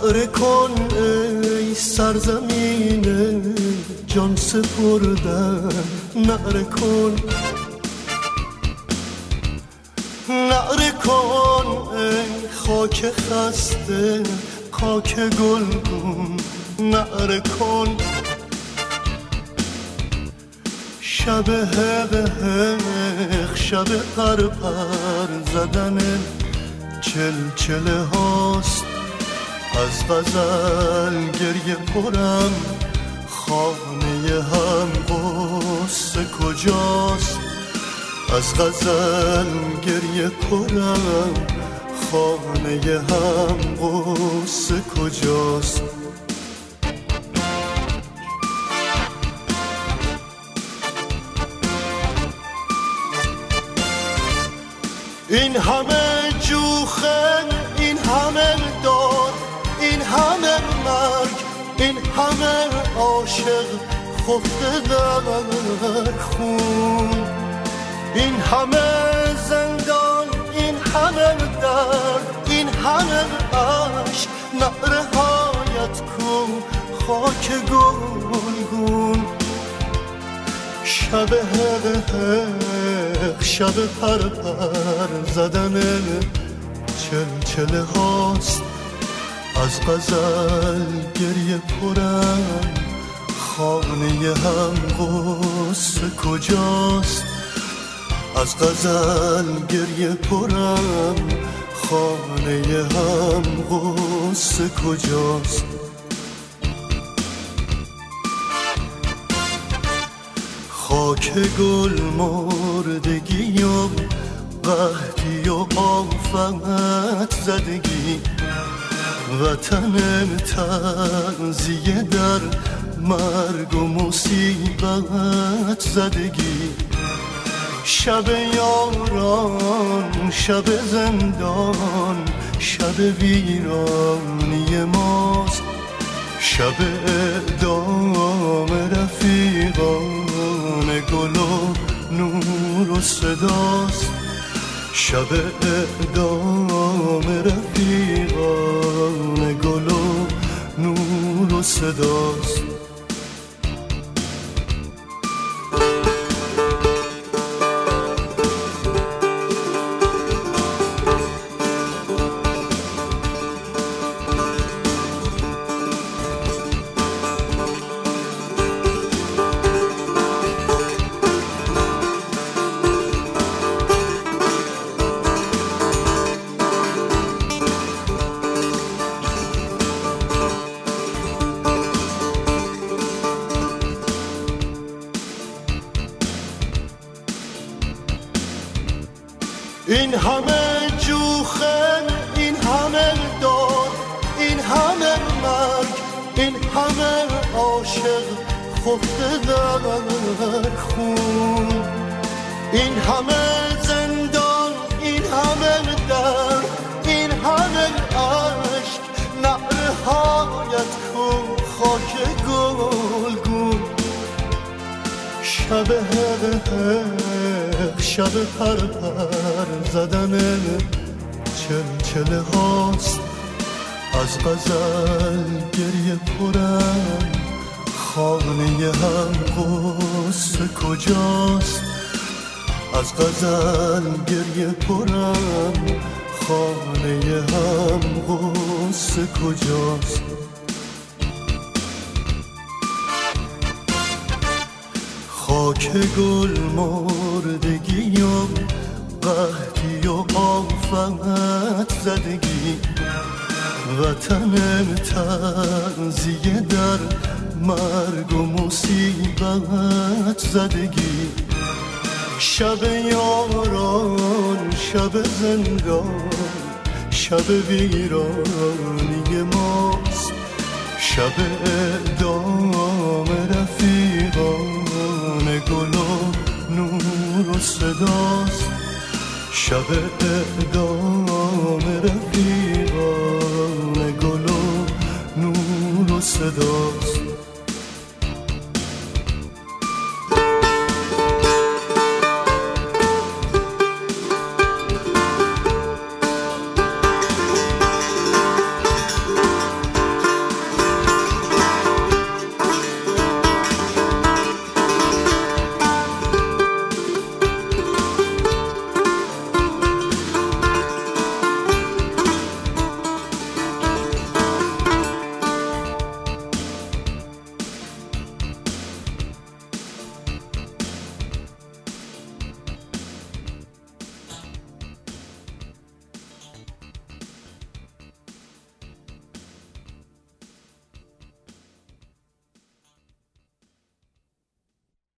نعره کن ای سرزمین جان سپردن، نعره کن، نعره کن ای خاک خسته خاک گلگون، نعره کن. شب حق حق شب پر پر زدن چلچله هاست، از غزل گریه پرم خانه هم قصه کجاست، از غزل گریه پرم خانه هم قصه کجاست. این همه جوخن، این همه دار، این همه مرگ، این همه عاشق خفته در خون، این همه زندان، این همه درد، این همه عشق، نعره هایت کو خاک گلگون. شب حق حق شب پر پر زدن چلچله هاست، از غزل گریه پرم خانه هم قصه کجاست، از غزل گریه پرم خانه هم قصه کجاست. خاک گل مردگی و قحطی و آفت زدگی، وطن تعزیه در مرگ و مصیبت زدگی، شب یاران شب زندان شب ویرانی ماست، شب اعدام رفیقان گل و نور و صداست، شب اعدام رفیقان گل و نور و صداست. این همه جوخن، این همه دار، این همه مرگ، این همه عاشق خفته در خون، این همه زندان، این همه درد، این همه عشق، نعره هایت کن خاک گلگون. شب حق حق شب پر پر زدن چلچله هاست، از غزل گریه پرم خانه هم قصه کجاست، از غزل گریه پرم خانه هم قصه کجاست. خاک گل مردگی و قحطی و آفت زدگی، وطن تعزیه در مرگ و مصیبت زدگی، شب یاران شب زندان شب ویرانی ماست، شب اعدام رفیقان گل و نور و صداست، شب